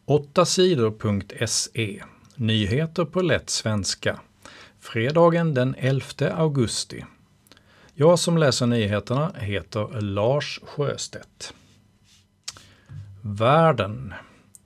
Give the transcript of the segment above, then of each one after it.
8sidor.se. Nyheter på lätt svenska. Fredagen den 11 augusti. Jag som läser nyheterna heter Lars Sjöstedt. Världen.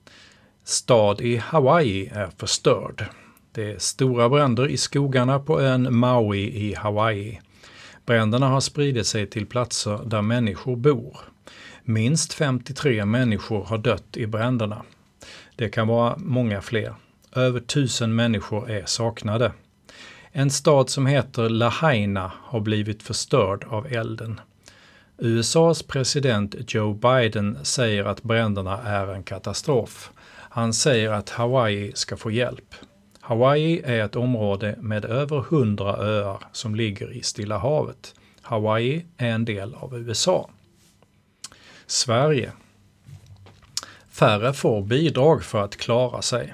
Stad i Hawaii är förstörd. Det är stora bränder i skogarna på ön Maui i Hawaii. Bränderna har spridit sig till platser där människor bor. Minst 53 människor har dött i bränderna. Det kan vara många fler. Över 1000 människor är saknade. En stad som heter Lahaina har blivit förstörd av elden. USAs president Joe Biden säger att bränderna är en katastrof. Han säger att Hawaii ska få hjälp. Hawaii är ett område med över 100 öar som ligger i Stilla havet. Hawaii är en del av USA. Sverige. Färre får bidrag för att klara sig.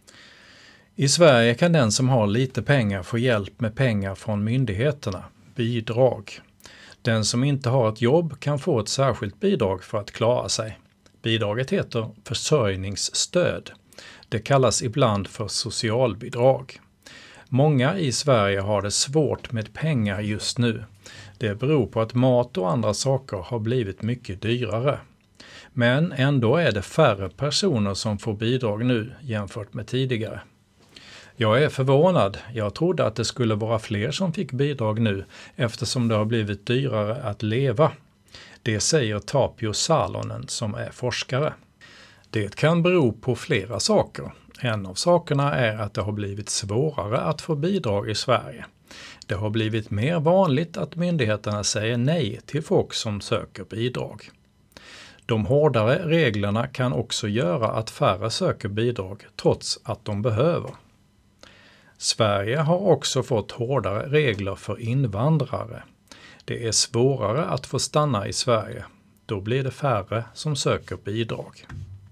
I Sverige kan den som har lite pengar få hjälp med pengar från myndigheterna, bidrag. Den som inte har ett jobb kan få ett särskilt bidrag för att klara sig. Bidraget heter försörjningsstöd. Det kallas ibland för socialbidrag. Många i Sverige har det svårt med pengar just nu. Det beror på att mat och andra saker har blivit mycket dyrare. Men ändå är det färre personer som får bidrag nu jämfört med tidigare. Jag är förvånad. Jag trodde att det skulle vara fler som fick bidrag nu eftersom det har blivit dyrare att leva. Det säger Tapio Salonen som är forskare. Det kan bero på flera saker. En av sakerna är att det har blivit svårare att få bidrag i Sverige. Det har blivit mer vanligt att myndigheterna säger nej till folk som söker bidrag. De hårdare reglerna kan också göra att färre söker bidrag trots att de behöver. Sverige har också fått hårdare regler för invandrare. Det är svårare att få stanna i Sverige. Då blir det färre som söker bidrag.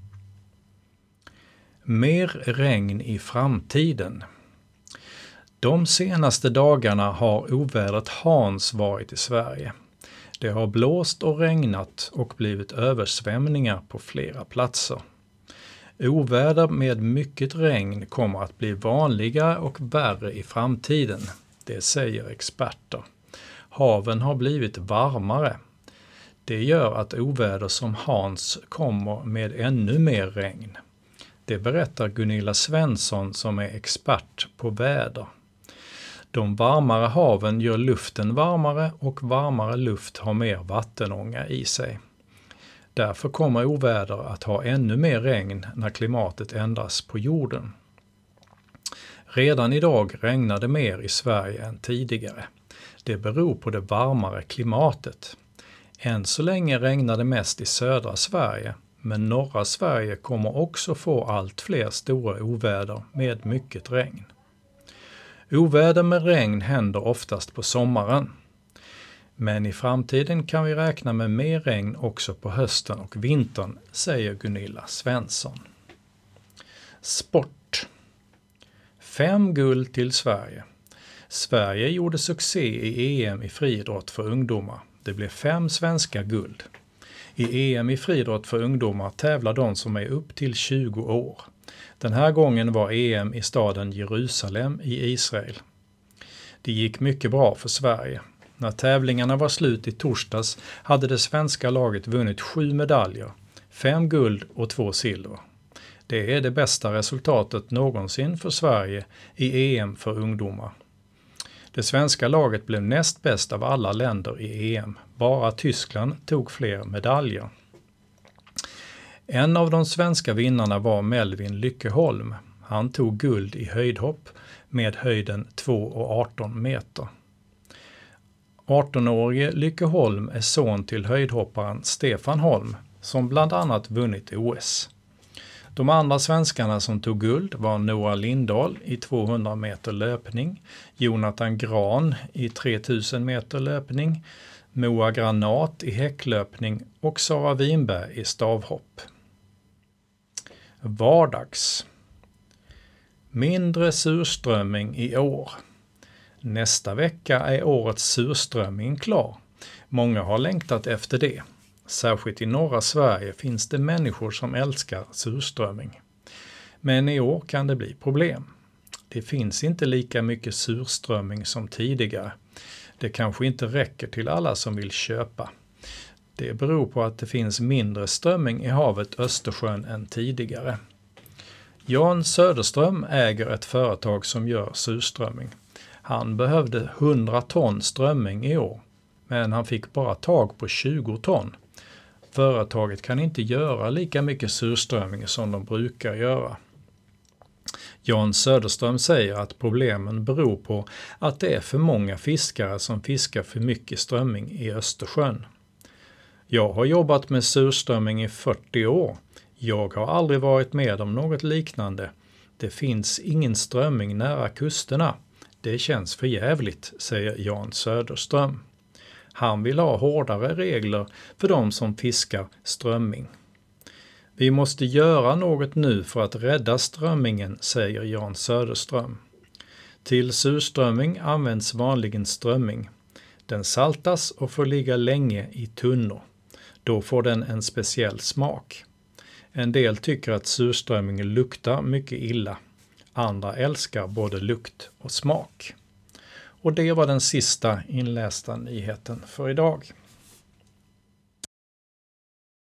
Mer regn i framtiden. De senaste dagarna har ovädret Hans varit i Sverige. Det har blåst och regnat och blivit översvämningar på flera platser. Oväder med mycket regn kommer att bli vanligare och värre i framtiden, det säger experter. Haven har blivit varmare. Det gör att oväder som Hans kommer med ännu mer regn. Det berättar Gunilla Svensson som är expert på väder. De varmare haven gör luften varmare och varmare luft har mer vattenånga i sig. Därför kommer oväder att ha ännu mer regn när klimatet ändras på jorden. Redan idag regnar det mer i Sverige än tidigare. Det beror på det varmare klimatet. Än så länge regnar det mest i södra Sverige, men norra Sverige kommer också få allt fler stora oväder med mycket regn. Oväder med regn händer oftast på sommaren. Men i framtiden kan vi räkna med mer regn också på hösten och vintern, säger Gunilla Svensson. Sport. 5 guld till Sverige. Sverige gjorde succé i EM i friidrott för ungdomar. Det blev 5 svenska guld. I EM i friidrott för ungdomar tävlar de som är upp till 20 år. Den här gången var EM i staden Jerusalem i Israel. Det gick mycket bra för Sverige. När tävlingarna var slut i torsdags hade det svenska laget vunnit 7 medaljer, 5 guld och 2 silver. Det är det bästa resultatet någonsin för Sverige i EM för ungdomar. Det svenska laget blev näst bäst av alla länder i EM. Bara Tyskland tog fler medaljer. En av de svenska vinnarna var Melvin Lyckeholm. Han tog guld i höjdhopp med höjden 2,18 meter. 18-årige Lyckeholm är son till höjdhopparen Stefan Holm som bland annat vunnit OS. De andra svenskarna som tog guld var Noah Lindahl i 200 meter löpning, Jonathan Gran i 3000 meter löpning, Moa Granat i häcklöpning och Sara Winberg i stavhopp. Vardags. Mindre surströmming i år. Nästa vecka är årets surströmming klar. Många har längtat efter det. Särskilt i norra Sverige finns det människor som älskar surströmming. Men i år kan det bli problem. Det finns inte lika mycket surströmming som tidigare. Det kanske inte räcker till alla som vill köpa. Det beror på att det finns mindre strömming i havet Östersjön än tidigare. Jan Söderström äger ett företag som gör surströmming. Han behövde 100 ton strömming i år, men han fick bara tag på 20 ton. Företaget kan inte göra lika mycket surströmming som de brukar göra. Jan Söderström säger att problemen beror på att det är för många fiskare som fiskar för mycket strömming i Östersjön. Jag har jobbat med surströmming i 40 år. Jag har aldrig varit med om något liknande. Det finns ingen strömming nära kusterna. Det känns för jävligt, säger Jan Söderström. Han vill ha hårdare regler för de som fiskar strömming. Vi måste göra något nu för att rädda strömmingen, säger Jan Söderström. Till surströmming används vanligen strömming. Den saltas och får ligga länge i tunnor. Då får den en speciell smak. En del tycker att surströmming luktar mycket illa. Andra älskar både lukt och smak. Och det var den sista inlästa nyheten för idag.